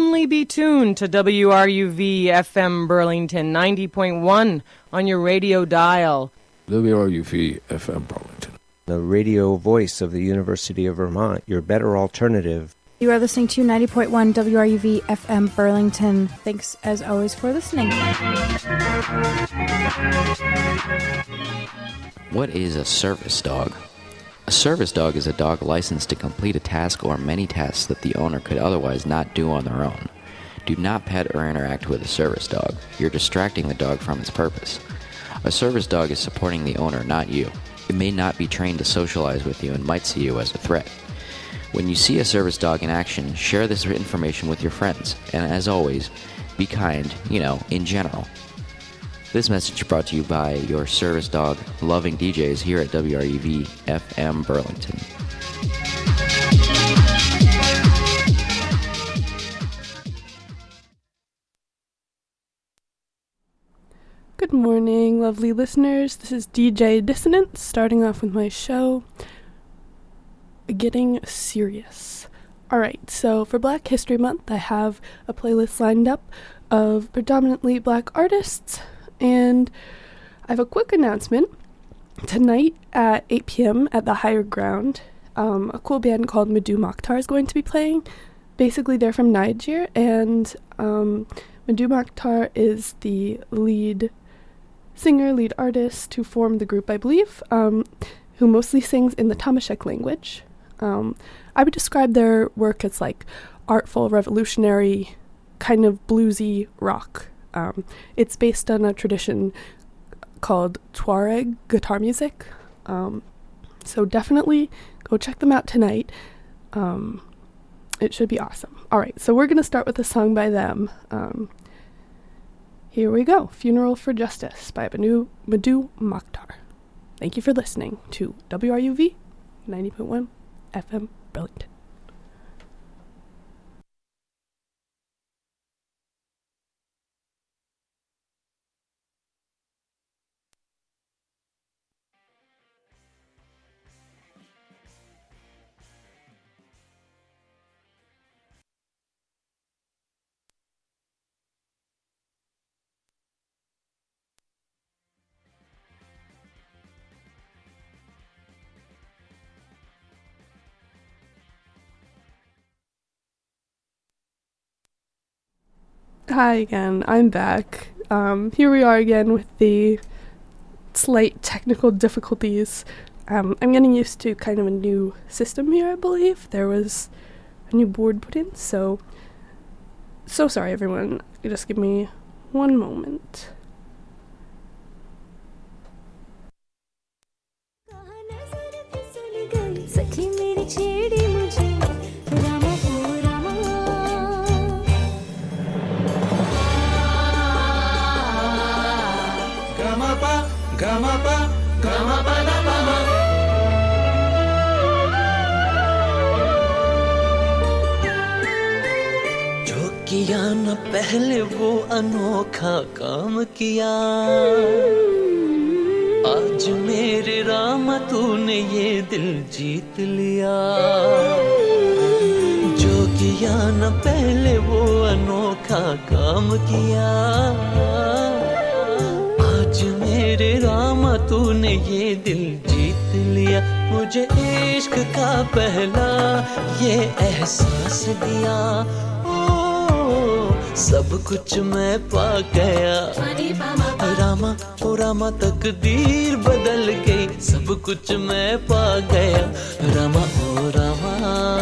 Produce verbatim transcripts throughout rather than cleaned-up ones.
only be tuned to W R U V F M Burlington ninety point one on your radio dial. W R U V F M Burlington. The radio voice of the University of Vermont, your better alternative. You are listening to ninety point one W R U V F M Burlington. Thanks, as always, for listening. What is a service dog? A service dog is a dog licensed to complete a task or many tasks that the owner could otherwise not do on their own. Do not pet or interact with a service dog. You're distracting the dog from its purpose. A service dog is supporting the owner, not you. It may not be trained to socialize with you and might see you as a threat. When you see a service dog in action, share this information with your friends. And as always, be kind, you know, in general. This message brought to you by your service dog loving D Js here at W R U V F M Burlington. Good morning, lovely listeners. This is D J Dissonance, starting off with my show, Getting Serious. Alright, so for Black History Month, I have a playlist lined up of predominantly black artists, and I have a quick announcement. Tonight at eight p.m. at the Higher Ground, um, a cool band called Madhu Mokhtar is going to be playing. Basically, they're from Niger, and um, Madhu Mokhtar is the lead singer, lead artist who formed the group, I believe, um, who mostly sings in the Tamashek language. Um, I would describe their work as like artful, revolutionary, kind of bluesy rock. Um, it's based on a tradition called Tuareg guitar music. Um, so definitely go check them out tonight. Um, it should be awesome. All right, so we're going to start with a song by them. Um, here we go. Funeral for Justice by Madhu, Madhu Mokhtar. Thank you for listening to W R U V ninety point one F M Burlington. Hi again, I'm back. Um, here we are again with the slight technical difficulties. Um, I'm getting used to kind of a new system here, I believe. There was a new board put in, so... So sorry, everyone. Just give me one moment. जो किया न पहले वो अनोखा काम किया आज मेरे राम तूने ये दिल जीत लिया जो किया न पहले वो अनोखा काम किया मेरे राम तूने ये दिल जीत लिया मुझे इश्क का पहला ये एहसास दिया ओ सब कुछ मैं पा गया रामा ओ रामा तकदीर बदल गई सब कुछ मैं पा गया रामा ओ रामा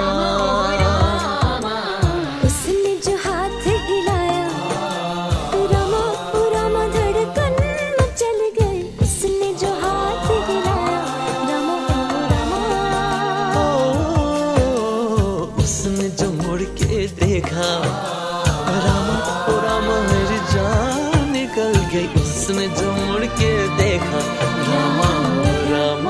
उसने जो मुड़ के देखा Rama Rama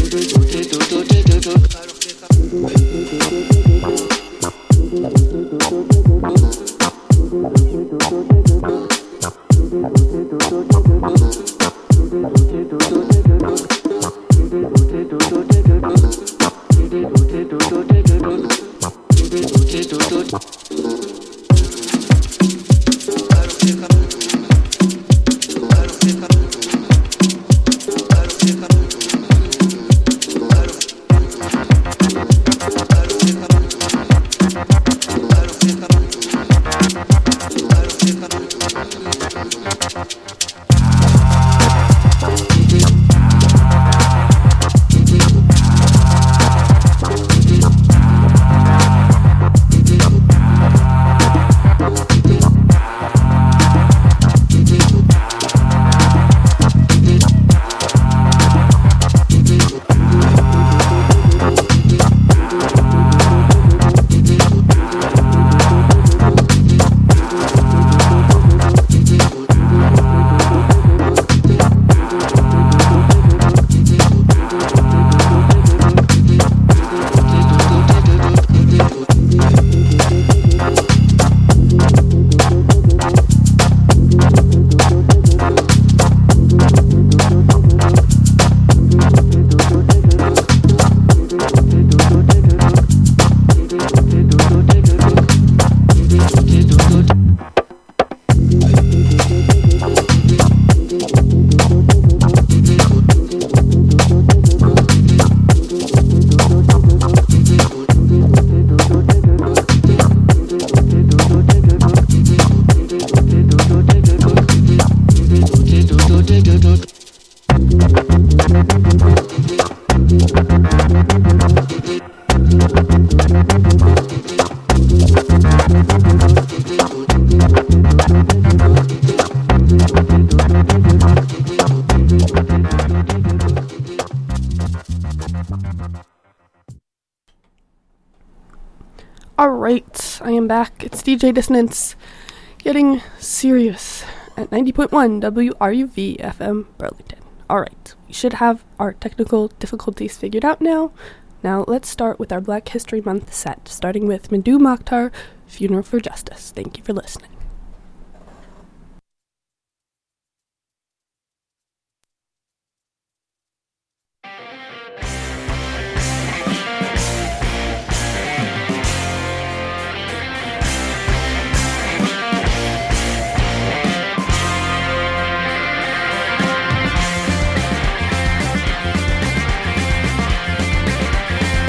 Alright, I am back. It's D J Dissonance getting serious at ninety point one W R U V F M Burlington. Alright, we should have our technical difficulties figured out now. Now let's start with our Black History Month set, starting with Madhu Mokhtar, Funeral for Justice. Thank you for listening.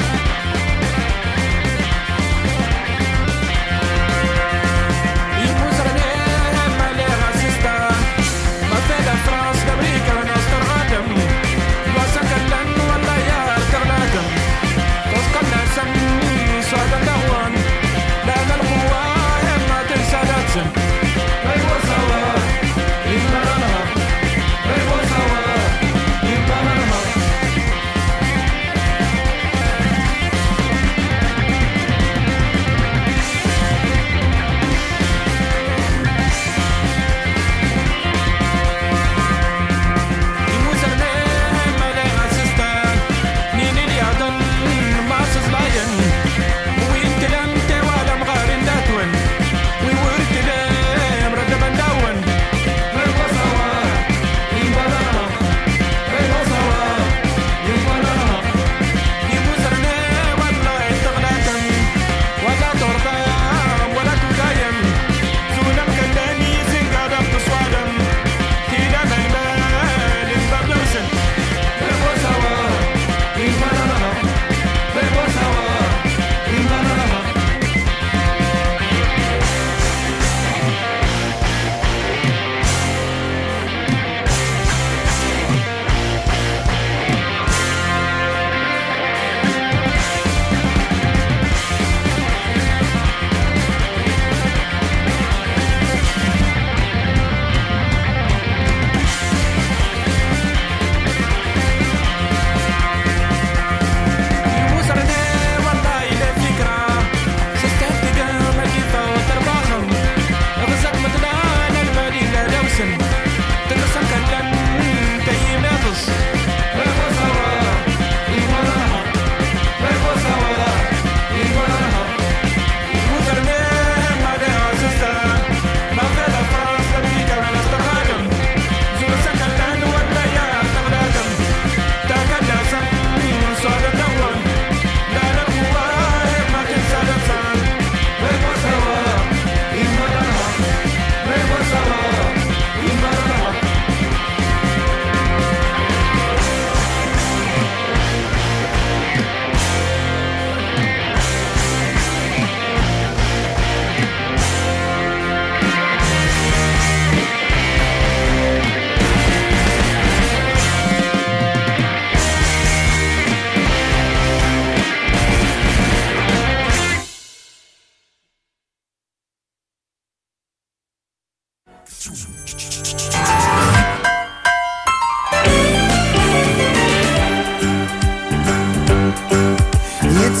ये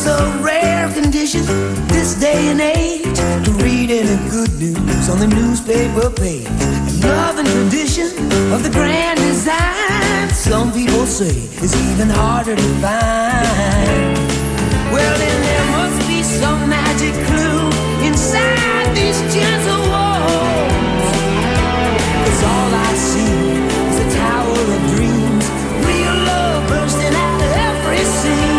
It's a rare condition this day and age to read any good news on the newspaper page. Love and tradition of the grand design, some people say, is even harder to find. Well, then there must be some magic clue inside these gentle walls, 'cause all I see is a tower of dreams, real love bursting out of every scene.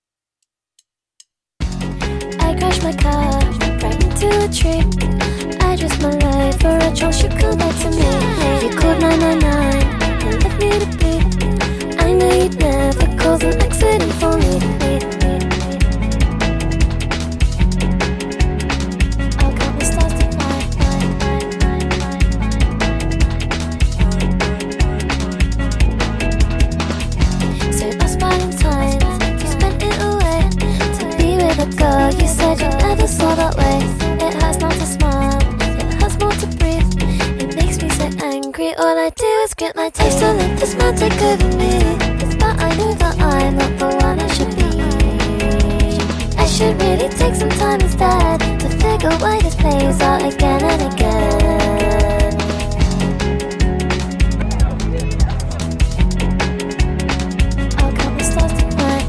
My car right into a tree. I I risk my life for a chance you come back to me. You called nine nine nine and left me to bleed. I knew you'd never cause an accident for me. I got my stars tonight. So last Valentine's, you spent it away to be with a girl you said you never saw that way. It hurts not to smile, it hurts more to breathe. It makes me so angry, all I do is grit my teeth. So let this man take over me. It's that I know that I'm not the one I should be. I should really take some time instead to figure why this plays out again and again. I'll count the stars tonight.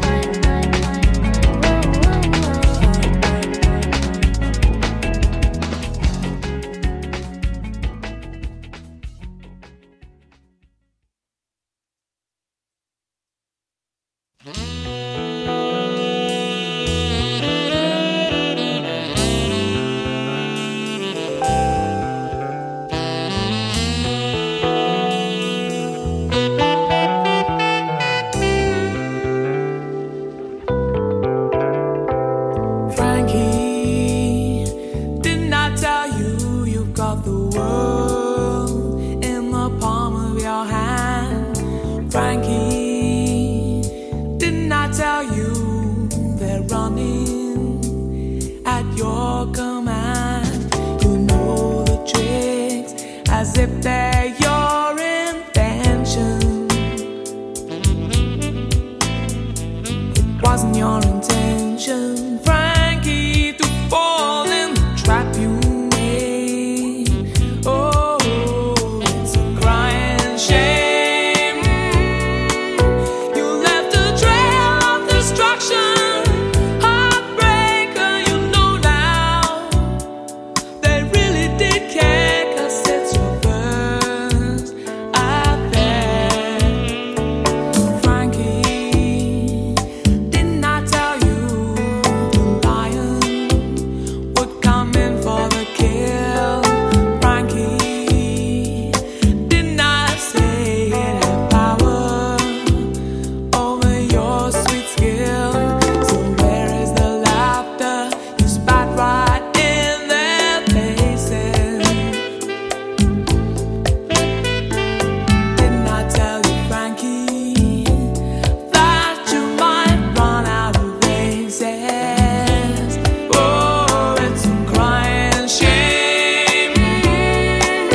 Frankie, didn't I tell you you've got the world in the palm of your hand? Frankie, didn't I tell you they're running at your command? You know the tricks as if they're